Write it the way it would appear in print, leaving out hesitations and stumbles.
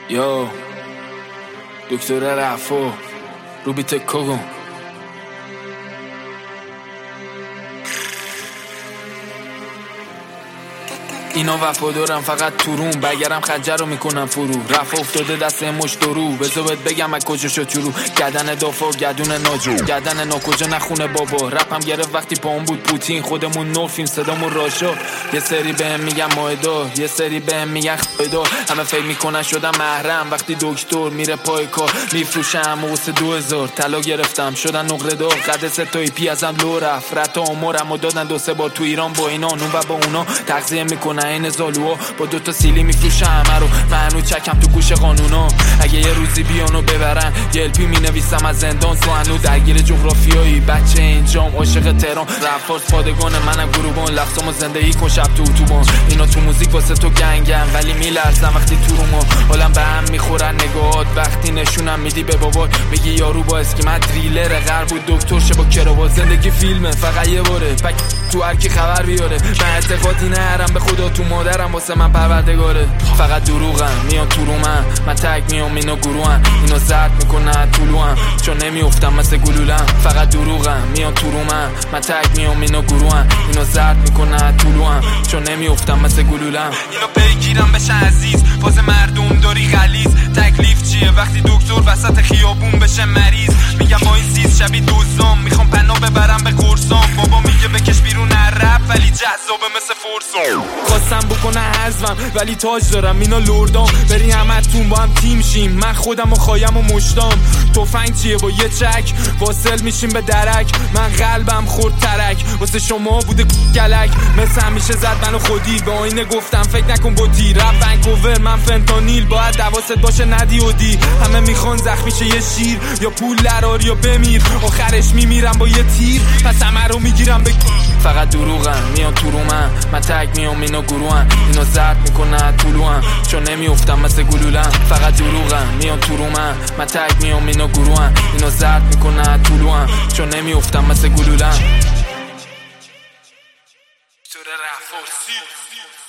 یا دکتر رفو روبیت کوگون اینا وفادارم فقط تو روم، بگرم خنجر رو میکنم فرو. رفع افتاده دست مشت رو، بذار بهت بگم از کجا شد شروع. گردن دافا گردون ناجو، گردن ناکجا نخونه بابا. رپم گرفت وقتی پاهم بود پوتین، خودمون نورفیم صدامون راشا. یه سری بهم میگن مایدا، یه سری بهم میگن خیدا. همه فکر میکنن شدم محرم وقتی دکتر میره پای کار. میفروشم واسه 2000 طلا گرفتم شدن نقره دار. قد سه تا پی ازم لو رفت، رت عمرمو دادن 2-3 بار تو ایران با اینا اون و با اونا تغذیه میکنن این زالوها. با 2 تا سیلی میفروشم همه رو، منو چکم تو گوش قانونا. اگه یه روزی بیانو ببرن یه الپی مینویسم از زندان. سوانو درگیر جغرافیایی، بچه اینجام عاشق تهران. رفارس پادگان منم گروبان، لفظامو زندگی کن شب تو اتوبان. اینا تو موزیک واسه تو گنگن ولی میلرزن وقتی تو رو ما. حالم به هم میخورن نگاهات وقتی نشونم میدی به بابات. میگی یارو با اسکیمت دریلر غرب بود دکتر شه با کراوات. زندگی فیلمه فقط یه باره، پک تو هر کی خبر بیاره. من اعتقادی نرم به خدا تو مادرم واسه من پروردگاره. فقط دروغن میان تو رو من تگ میام اینا گروهن. اینا زرد میکنن طولوهم چون نمیافتم مثل گلولم. فقط دروغن میان تو رو من تگ میام اینا گروهن. اینا زرد میکنن طولوهم چون نمیافتم مثل گلولم. اینا بگیرم بشن عزیز، فاز مردم داری غلیظ. تکلیف چیه وقتی دکتر وسط خیابون بشه مریض؟ میگم با این سیز شبیه دوزام، میخوام پناه ببرم به قرصام. بابا میگه بکش بیرون رپ ولی جذابه مثل فرسام. خواستم بکنه حزمم ولی تاج دارم اینا لردام. بری همتون با هم تیم شیم، من خودم و خایم و مشتام. تفنگ چیه با یه چک واصل میشیم به درک. من قلبم خورد ترک واسه شما بوده گلک. مثل همیشه زد منو خودی به آینه گفتم فکر نکن با تیر. رپ ونکوور من فنتانیل، باید دواست باشه ندی و دی. همه میخوان زخمی شه یه شیر، یا پول درار یا بمیر. آخرش میمیرم با یه تیر پس همه رو میگیرم به. فقط دروغن میان تو رو من تگ میام اینا گروهن. اینا زرد میکنن طولوهم چون نمیافتم مثل گلولم. فقط دروغن میان تو رو من تگ میام اینا گروهن. اینا زرد میکنن طولوهم چون نمیافتم مثل گلولم.